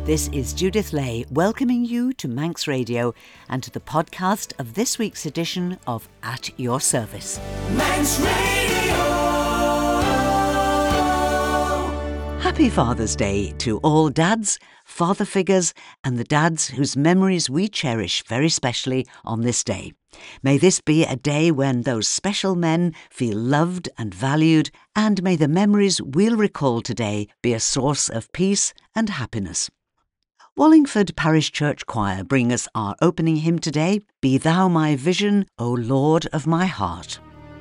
This is Judith Lay welcoming you to Manx Radio and to the podcast of this week's edition of At Your Service. Manx Radio! Happy Father's Day to all dads, father figures and the dads whose memories we cherish very specially on this day. May this be a day when those special men feel loved and valued, and may the memories we'll recall today be a source of peace and happiness. Wallingford Parish Church Choir bring us our opening hymn today, Be Thou My Vision, O Lord of My Heart.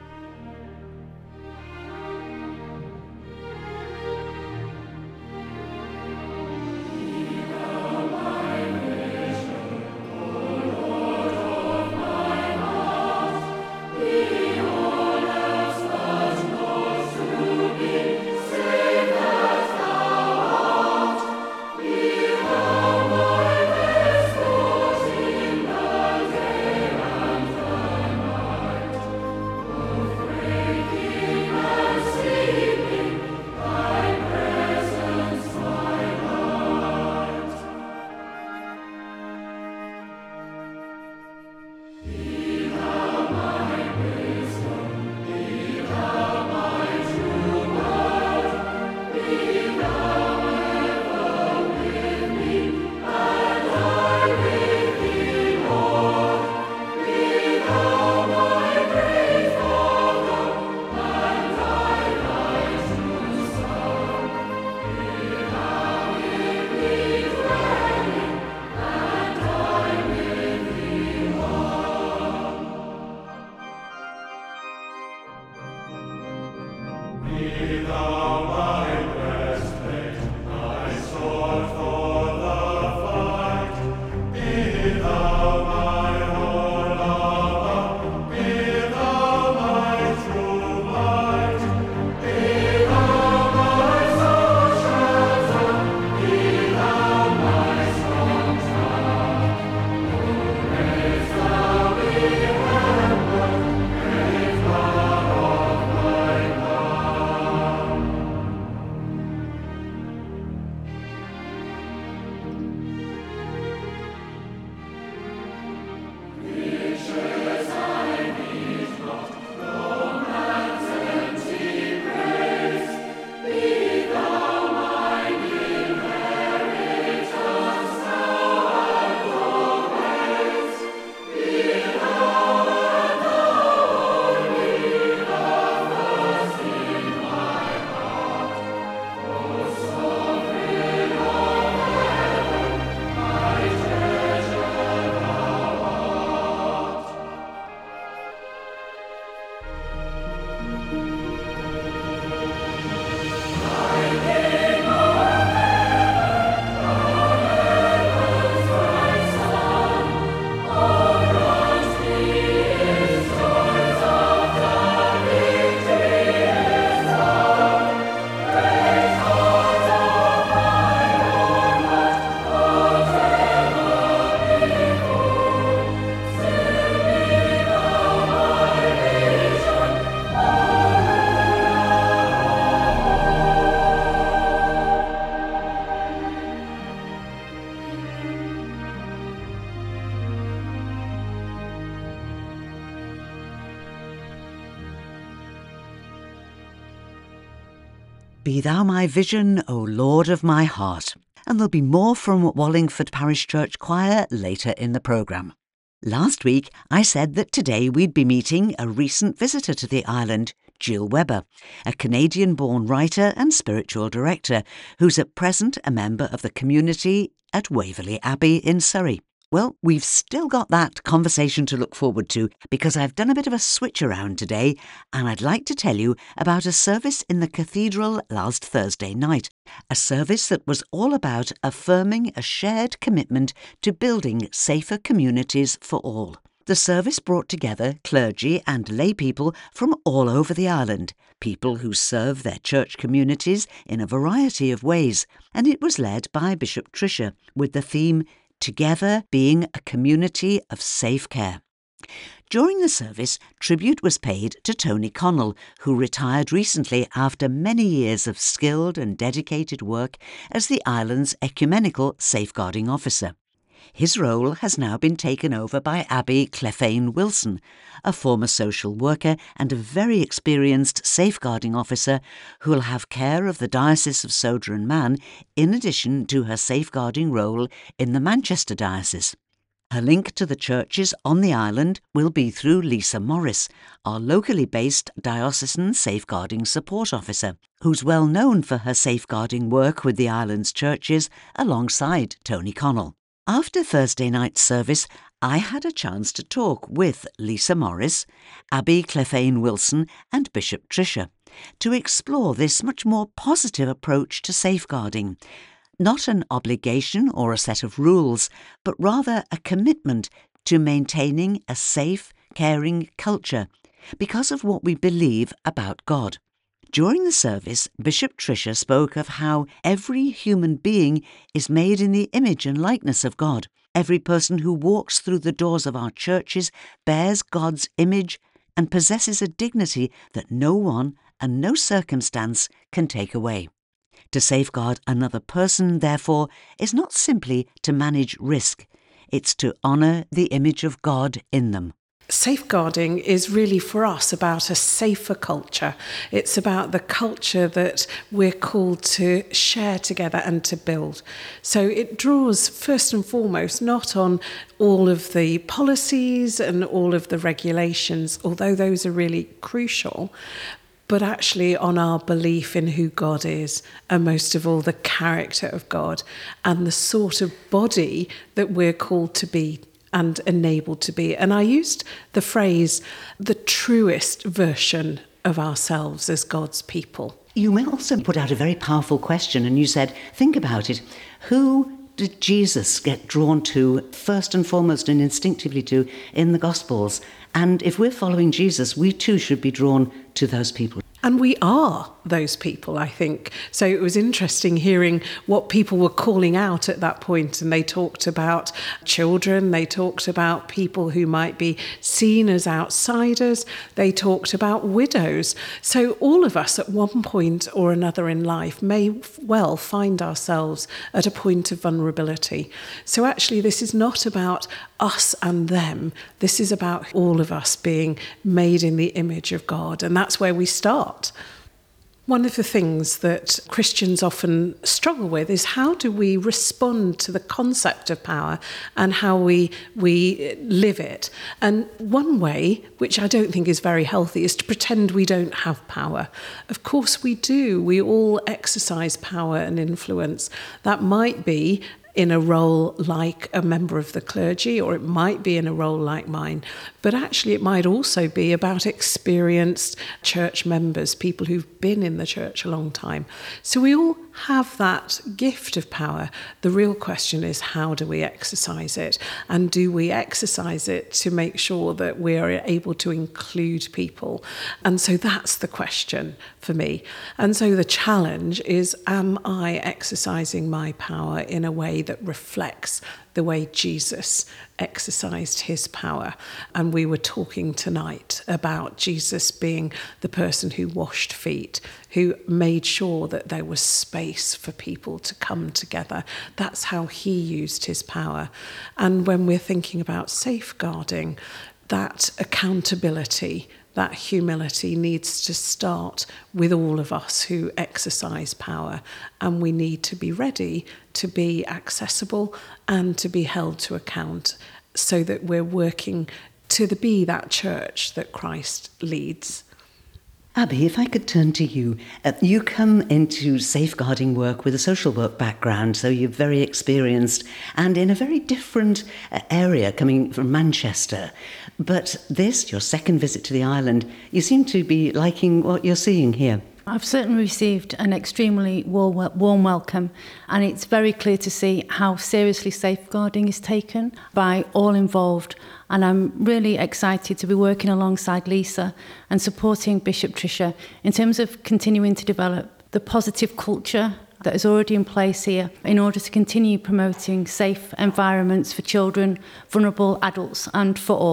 Be Thou My Vision, O Lord of My Heart. And there'll be more from Wallingford Parish Church Choir later in the programme. Last week, I said that today we'd be meeting a recent visitor to the island, Jill Webber, a Canadian-born writer and spiritual director who's at present a member of the community at Waverley Abbey in Surrey. Well, we've still got that conversation to look forward to because I've done a bit of a switch around today and I'd like to tell you about a service in the cathedral last Thursday night, a service that was all about affirming a shared commitment to building safer communities for all. The service brought together clergy and lay people from all over the island, people who serve their church communities in a variety of ways, and it was led by Bishop Tricia with the theme Together being a community of safe care. During the service, tribute was paid to Tony Connell, who retired recently after many years of skilled and dedicated work as the island's ecumenical safeguarding officer. His role has now been taken over by Abby Clefane Wilson, a former social worker and a very experienced safeguarding officer who will have care of the Diocese of Sodor and Man in addition to her safeguarding role in the Manchester Diocese. Her link to the churches on the island will be through Lisa Morris, our locally based diocesan safeguarding support officer, who's well known for her safeguarding work with the island's churches alongside Tony Connell. After Thursday night's service, I had a chance to talk with Lisa Morris, Abby Clefane Wilson and Bishop Tricia to explore this much more positive approach to safeguarding. Not an obligation or a set of rules, but rather a commitment to maintaining a safe, caring culture because of what we believe about God. During the service, Bishop Tricia spoke of how every human being is made in the image and likeness of God. Every person who walks through the doors of our churches bears God's image and possesses a dignity that no one and no circumstance can take away. To safeguard another person, therefore, is not simply to manage risk. It's to honour the image of God in them. Safeguarding is really for us about a safer culture. It's about the culture that we're called to share together and to build. So it draws first and foremost not on all of the policies and all of the regulations, although those are really crucial, but actually on our belief in who God is, and most of all the character of God and the sort of body that we're called to be and enabled to be. And I used the phrase, the truest version of ourselves as God's people. You may also put out a very powerful question, and you said, think about it. Who did Jesus get drawn to first and foremost and instinctively to in the Gospels? And if we're following Jesus, we too should be drawn to those people. And we are those people, I think. So it was interesting hearing what people were calling out at that point. And they talked about children, they talked about people who might be seen as outsiders, they talked about widows. So all of us at one point or another in life may well find ourselves at a point of vulnerability. So actually this is not about us and them. This is about all of us being made in the image of God. And that's where we start. One of the things that Christians often struggle with is how do we respond to the concept of power and how we live it. And one way, which I don't think is very healthy, is to pretend we don't have power. Of course we do. We all exercise power and influence. That might be in a role like a member of the clergy, or it might be in a role like mine. But actually it might also be about experienced church members, people who've been in the church a long time. So we all have that gift of power. The real question is, how do we exercise it? And do we exercise it to make sure that we are able to include people? And so that's the question for me. And so the challenge is, am I exercising my power in a way that reflects the way Jesus exercised his power? And we were talking tonight about Jesus being the person who washed feet, who made sure that there was space for people to come together. That's how he used his power. And when we're thinking about safeguarding, that accountability, that humility needs to start with all of us who exercise power, and we need to be ready to be accessible and to be held to account so that we're working to be that church that Christ leads. Abby, if I could turn to you. You come into safeguarding work with a social work background, so you're very experienced and in a very different area, coming from Manchester. But this, your second visit to the island, you seem to be liking what you're seeing here. I've certainly received an extremely warm welcome, and it's very clear to see how seriously safeguarding is taken by all involved. And I'm really excited to be working alongside Lisa and supporting Bishop Tricia in terms of continuing to develop the positive culture that is already in place here in order to continue promoting safe environments for children, vulnerable adults and for all.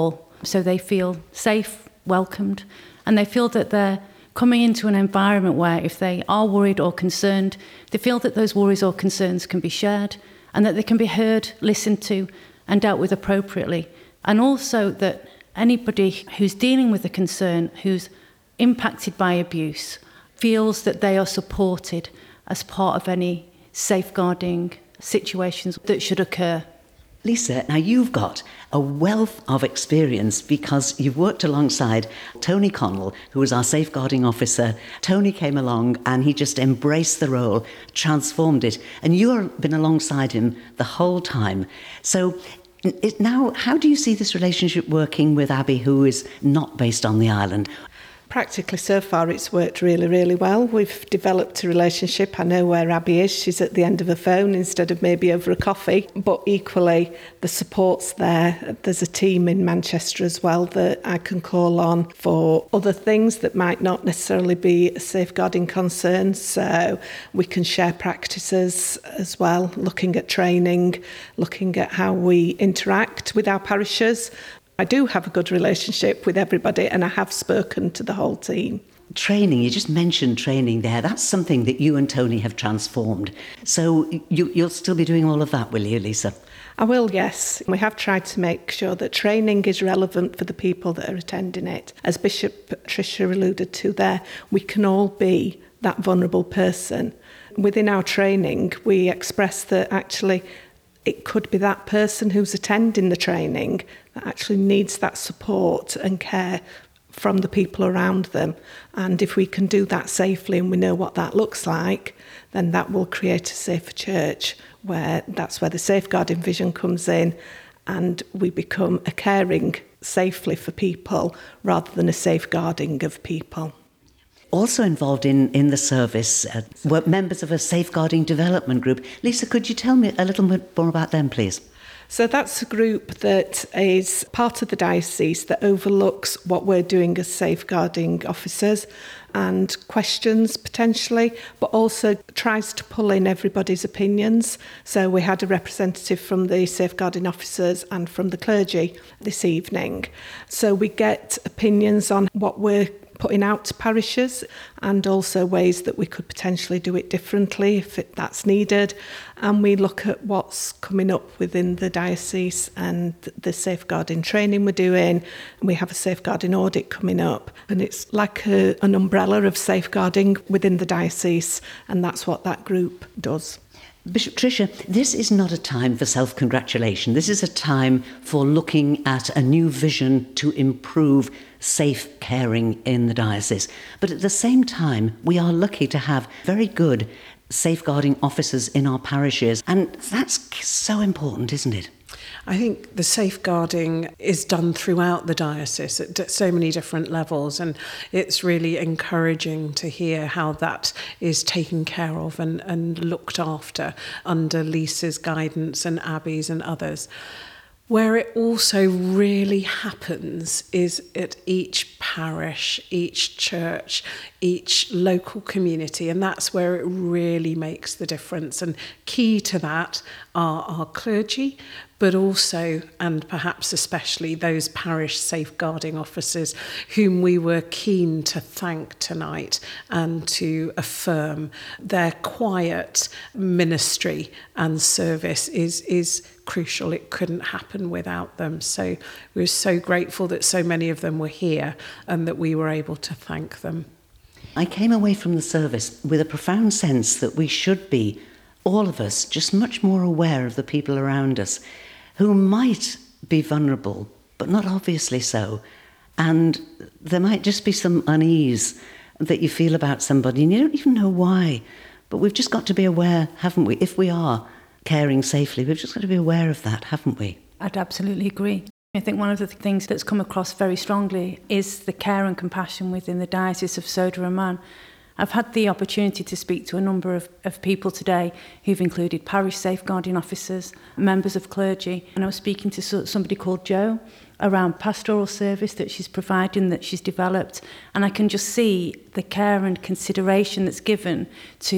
so they feel safe, welcomed, and they feel that they're coming into an environment where if they are worried or concerned, they feel that those worries or concerns can be shared and that they can be heard, listened to and dealt with appropriately. And also that anybody who's dealing with a concern, who's impacted by abuse, feels that they are supported as part of any safeguarding situations that should occur. Lisa, now you've got a wealth of experience because you've worked alongside Tony Connell, who was our safeguarding officer. Tony came along and he just embraced the role, transformed it, and you've been alongside him the whole time. So now, how do you see this relationship working with Abby, who is not based on the island? Practically so far it's worked really, really well. We've developed a relationship. I know where Abby is. She's at the end of a phone instead of maybe over a coffee. But equally, the support's there. There's a team in Manchester as well that I can call on for other things that might not necessarily be a safeguarding concern. So we can share practices as well, looking at training, looking at how we interact with our parishers. I do have a good relationship with everybody and I have spoken to the whole team. Training, you just mentioned training there. That's something that you and Tony have transformed. So you'll still be doing all of that, will you, Lisa? I will, yes. We have tried to make sure that training is relevant for the people that are attending it. As Bishop Tricia alluded to there, we can all be that vulnerable person. Within our training, we express that actually it could be that person who's attending the training that actually needs that support and care from the people around them. And if we can do that safely and we know what that looks like, then that will create a safer church, where that's where the safeguarding vision comes in and we become a caring safely for people rather than a safeguarding of people. Also involved in the service were members of a safeguarding development group. Lisa, could you tell me a little bit more about them, please? So that's a group that is part of the diocese that overlooks what we're doing as safeguarding officers and questions potentially, but also tries to pull in everybody's opinions. So we had a representative from the safeguarding officers and from the clergy this evening. So we get opinions on what we're putting out to parishes and also ways that we could potentially do it differently if that's needed. And we look at what's coming up within the diocese and the safeguarding training we're doing. We have a safeguarding audit coming up and it's like an umbrella of safeguarding within the diocese, and that's what that group does. Bishop Tricia, this is not a time for self-congratulation. This is a time for looking at a new vision to improve safe caring in the diocese. But at the same time, we are lucky to have very good safeguarding officers in our parishes. And that's so important, isn't it? I think the safeguarding is done throughout the diocese at so many different levels, and it's really encouraging to hear how that is taken care of and looked after under Lisa's guidance and Abby's and others. Where it also really happens is at each parish, each church, each local community, and that's where it really makes the difference. And key to that are our clergy, but also, and perhaps especially, those parish safeguarding officers whom we were keen to thank tonight and to affirm. Their quiet ministry and service is crucial. It couldn't happen without them. So we're so grateful that so many of them were here and that we were able to thank them. I came away from the service with a profound sense that we should be, all of us, just much more aware of the people around us who might be vulnerable, but not obviously so. And there might just be some unease that you feel about somebody and you don't even know why. But we've just got to be aware, haven't we? If we are caring safely, we've just got to be aware of that, haven't we? I'd absolutely agree. I think one of the things that's come across very strongly is the care and compassion within the Diocese of Sodor and Man. I've had the opportunity to speak to a number of people today who've included parish safeguarding officers, members of clergy, and I was speaking to somebody called Jo around pastoral service that she's providing, that she's developed, and I can just see the care and consideration that's given to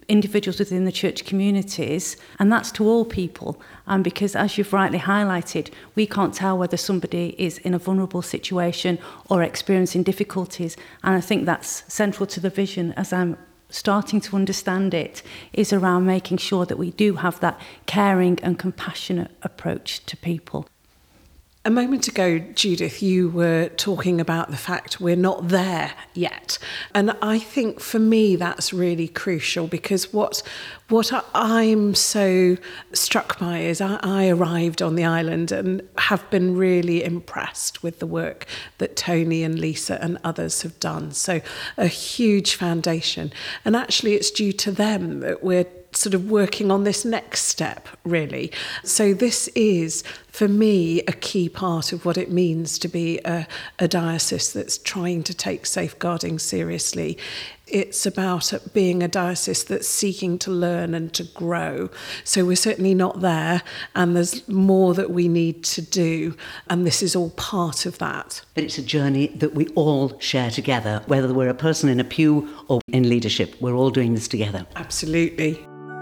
individuals within the church communities, and that's to all people. And because, as you've rightly highlighted, we can't tell whether somebody is in a vulnerable situation or experiencing difficulties. And I think that's central to the vision, as I'm starting to understand it, is around making sure that we do have that caring and compassionate approach to people. A moment ago, Judith, you were talking about the fact we're not there yet. And I think for me that's really crucial, because what I'm so struck by is I arrived on the island and have been really impressed with the work that Tony and Lisa and others have done. So a huge foundation. And actually it's due to them that we're sort of working on this next step, really. So this is, for me, a key part of what it means to be a diocese that's trying to take safeguarding seriously. It's about being a diocese that's seeking to learn and to grow. So we're certainly not there, and there's more that we need to do, and this is all part of that. But it's a journey that we all share together, whether we're a person in a pew or in leadership. We're all doing this together. Absolutely.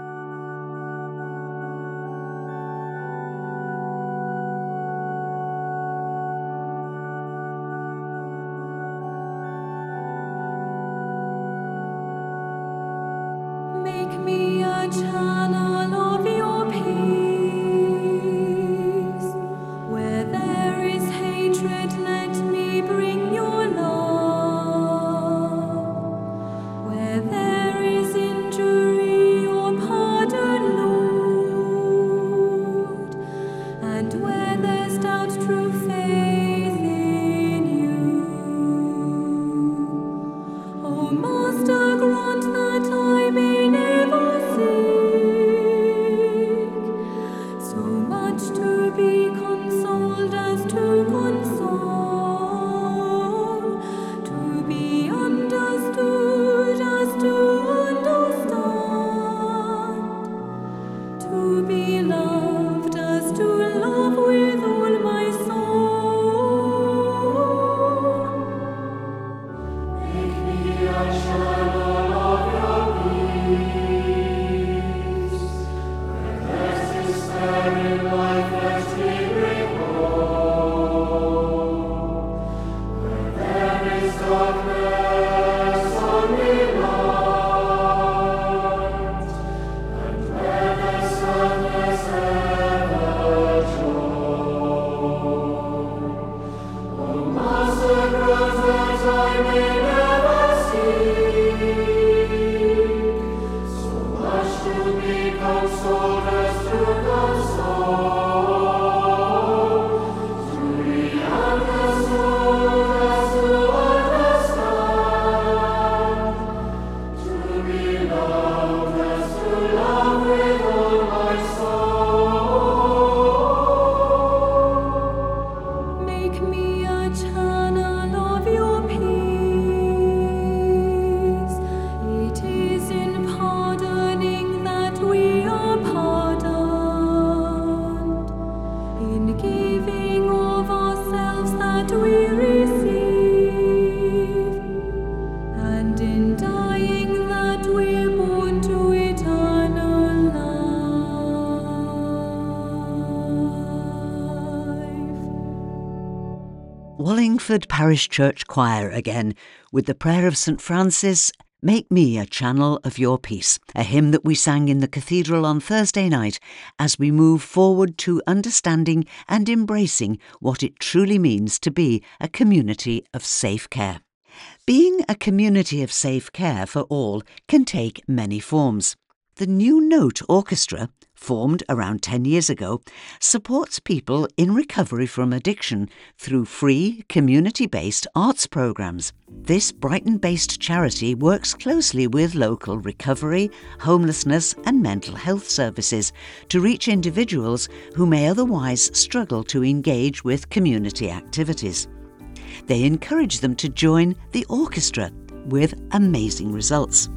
Make me a channel of your peace. Where there is hatred, let me bring your love. Where there is injury, your pardon, Lord. And where there's doubt, true faith in you. Oh, Master, grant that I may never seek so much to be consoled as to console, to be understood as to understand, to be loved as to love with all my soul. Make me a channel of your peace. Where there's despair in life, let me bring hope. Where there is darkness, only light. And where there's sadness, ever joy. Oh, Master, grant that I may never seek so much to be consoled as to console, to be understood as to understand, to be loved as to love with all my soul. Make me a channel of your peace. It is in pardoning that we are pardoned, in giving of ourselves that we receive, and in dying that we're born to eternal life. Wallingford Parish Church Choir again, with the prayer of St Francis, Make me a channel of your peace, a hymn that we sang in the cathedral on Thursday night as we move forward to understanding and embracing what it truly means to be a community of safe care. Being a community of safe care for all can take many forms. The New Note Orchestra, formed around 10 years ago, supports people in recovery from addiction through free, community-based arts programmes. This Brighton-based charity works closely with local recovery, homelessness and mental health services to reach individuals who may otherwise struggle to engage with community activities. They encourage them to join the orchestra with amazing results.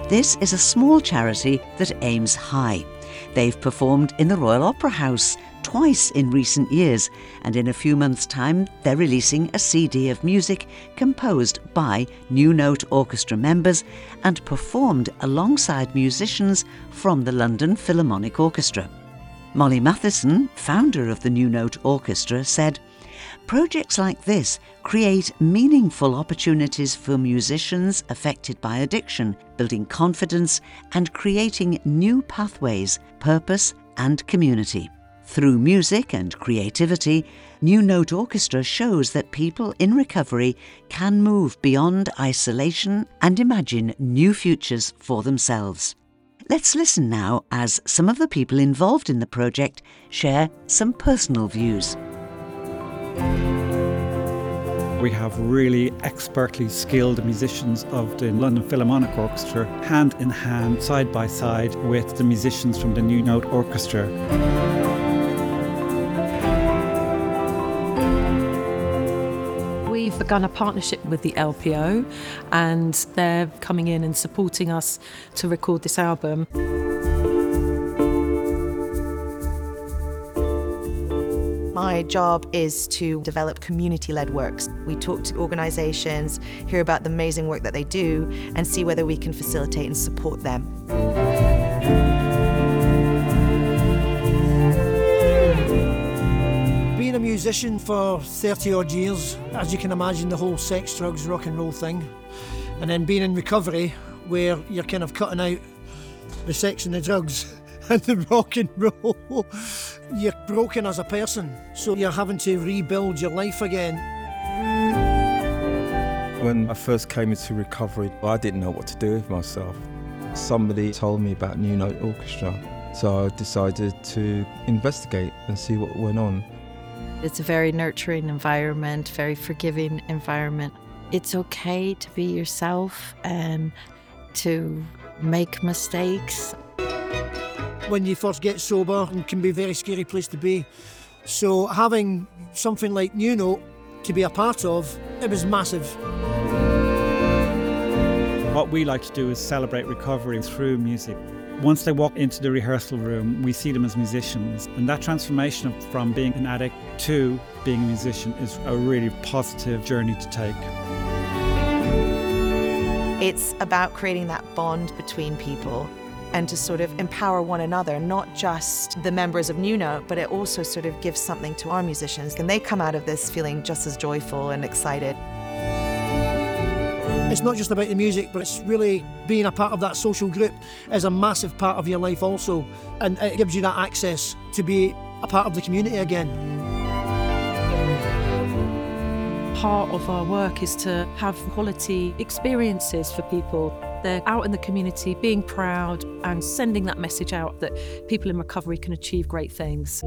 This is a small charity that aims high. They've performed in the Royal Opera House twice in recent years, and in a few months' time they're releasing a CD of music composed by New Note Orchestra members and performed alongside musicians from the London Philharmonic Orchestra. Molly Matheson, founder of the New Note Orchestra, said, "Projects like this create meaningful opportunities for musicians affected by addiction, building confidence and creating new pathways, purpose and community. Through music and creativity, New Note Orchestra shows that people in recovery can move beyond isolation and imagine new futures for themselves." Let's listen now as some of the people involved in the project share some personal views. We have really expertly skilled musicians of the London Philharmonic Orchestra, hand in hand, side by side with the musicians from the New Note Orchestra. We've begun a partnership with the LPO, and they're coming in and supporting us to record this album. My job is to develop community-led works. We talk to organisations, hear about the amazing work that they do, and see whether we can facilitate and support them. Being a musician for 30 odd years, as you can imagine, the whole sex, drugs, rock and roll thing, and then being in recovery where you're kind of cutting out the sex and the drugs and the rock and roll, you're broken as a person, so you're having to rebuild your life again. When I first came into recovery, I didn't know what to do with myself. Somebody told me about New Note Orchestra, so I decided to investigate and see what went on. It's a very nurturing environment, very forgiving environment. It's okay to be yourself and to make mistakes. When you first get sober, it can be a very scary place to be. So having something like New Note to be a part of, it was massive. What we like to do is celebrate recovery through music. Once they walk into the rehearsal room, we see them as musicians, and that transformation from being an addict to being a musician is a really positive journey to take. It's about creating that bond between people and to sort of empower one another, not just the members of New Note, but it also sort of gives something to our musicians. And they come out of this feeling just as joyful and excited. It's not just about the music, but it's really being a part of that social group is a massive part of your life also. And it gives you that access to be a part of the community again. Part of our work is to have quality experiences for people. They're out in the community being proud and sending that message out that people in recovery can achieve great things.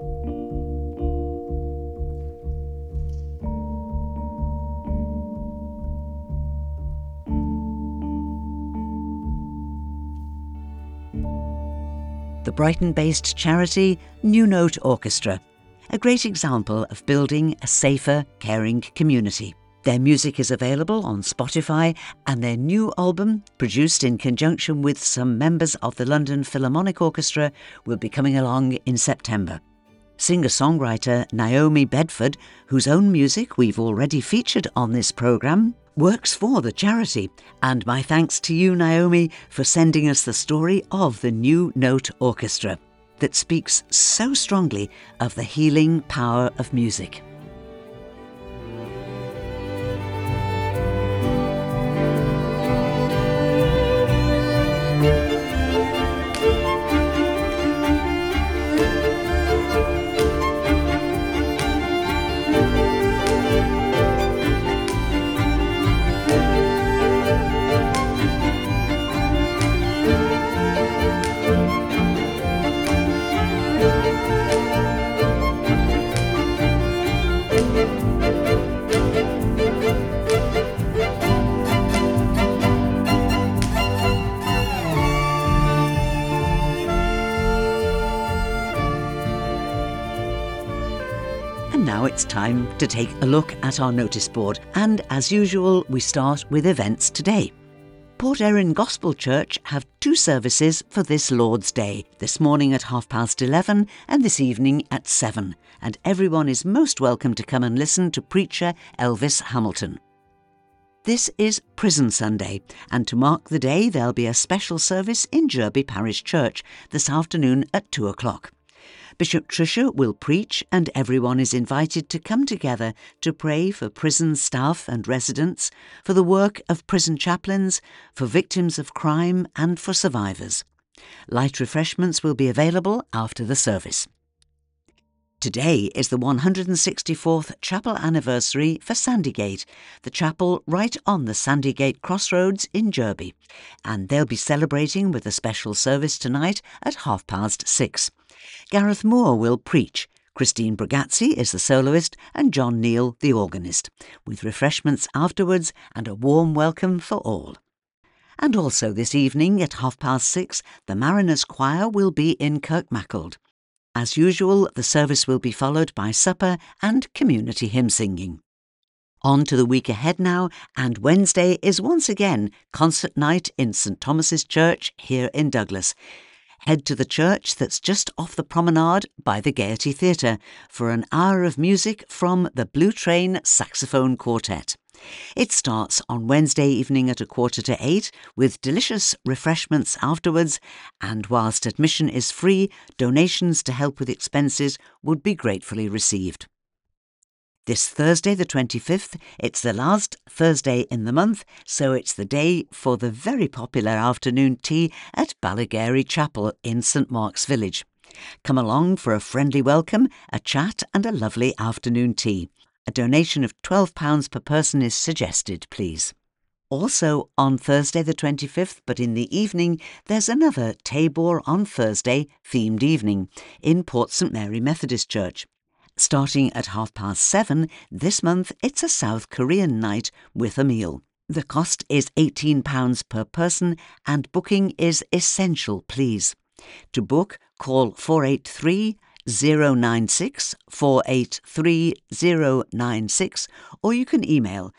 The Brighton-based charity New Note Orchestra, a great example of building a safer, caring community. Their music is available on Spotify, and their new album, produced in conjunction with some members of the London Philharmonic Orchestra, will be coming along in September. Singer-songwriter Naomi Bedford, whose own music we've already featured on this programme, works for the charity, and my thanks to you, Naomi, for sending us the story of the New Note Orchestra that speaks so strongly of the healing power of music. And now it's time to take a look at our notice board. And as usual, we start with events today. Port Erin Gospel Church have 2 services for this Lord's Day, this morning at 11:30 and this evening at 7, and everyone is most welcome to come and listen to preacher Elvis Hamilton. This is Prison Sunday, and to mark the day there'll be a special service in Jerby Parish Church this afternoon at 2 o'clock. Bishop Trisha will preach, and everyone is invited to come together to pray for prison staff and residents, for the work of prison chaplains, for victims of crime and for survivors. Light refreshments will be available after the service. Today is the 164th chapel anniversary for Sandygate, the chapel right on the Sandygate Crossroads in Jerby, and they'll be celebrating with a special service tonight at 6:30. Gareth Moore will preach. Christine Bragazzi is the soloist and John Neal the organist, with refreshments afterwards and a warm welcome for all. And also this evening at 6:30, the Mariners Choir will be in Kirkmacold. As usual, the service will be followed by supper and community hymn singing. On to the week ahead now, and Wednesday is once again concert night in St Thomas's Church here in Douglas. Head to the church that's just off the promenade by the Gaiety Theatre for an hour of music from the Blue Train Saxophone Quartet. It starts on Wednesday evening at 7:45 with delicious refreshments afterwards, and whilst admission is free, donations to help with expenses would be gratefully received. This Thursday the 25th, it's the last Thursday in the month, so it's the day for the very popular afternoon tea at Ballygarry Chapel in St Mark's Village. Come along for a friendly welcome, a chat and a lovely afternoon tea. A donation of £12 per person is suggested, please. Also on Thursday the 25th, but in the evening, there's another Tabor on Thursday themed evening in Port St Mary Methodist Church. Starting at 7:30, this month it's a South Korean night with a meal. The cost is £18 per person and booking is essential, please. To book, call 483-096, 483-096, or you can email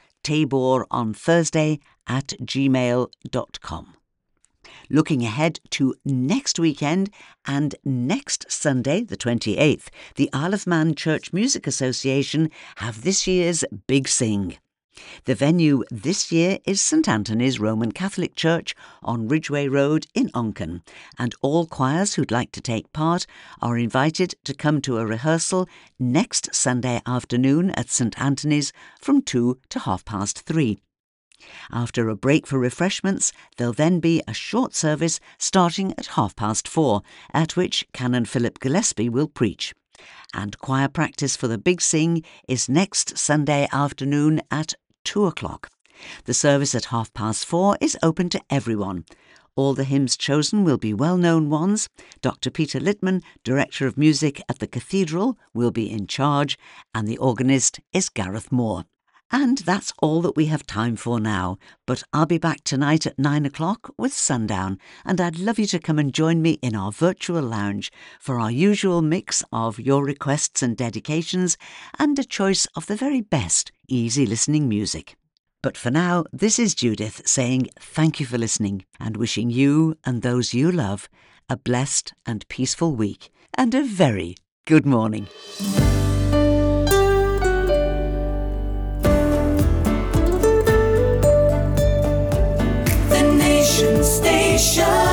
taboronThursday@gmail.com. Looking ahead to next weekend and next Sunday, the 28th, the Isle of Man Church Music Association have this year's Big Sing. The venue this year is St Anthony's Roman Catholic Church on Ridgeway Road in Onken, and all choirs who'd like to take part are invited to come to a rehearsal next Sunday afternoon at St Anthony's from 2 to 3:30. After a break for refreshments, there'll then be a short service starting at 4:30, at which Canon Philip Gillespie will preach. And choir practice for the Big Sing is next Sunday afternoon at 2 o'clock. The service at 4:30 is open to everyone. All the hymns chosen will be well-known ones. Dr. Peter Littman, Director of Music at the Cathedral, will be in charge, and the organist is Gareth Moore. And that's all that we have time for now, but I'll be back tonight at 9 o'clock with Sundown, and I'd love you to come and join me in our virtual lounge for our usual mix of your requests and dedications and a choice of the very best easy listening music. But for now, this is Judith saying thank you for listening and wishing you and those you love a blessed and peaceful week and a very good morning. Station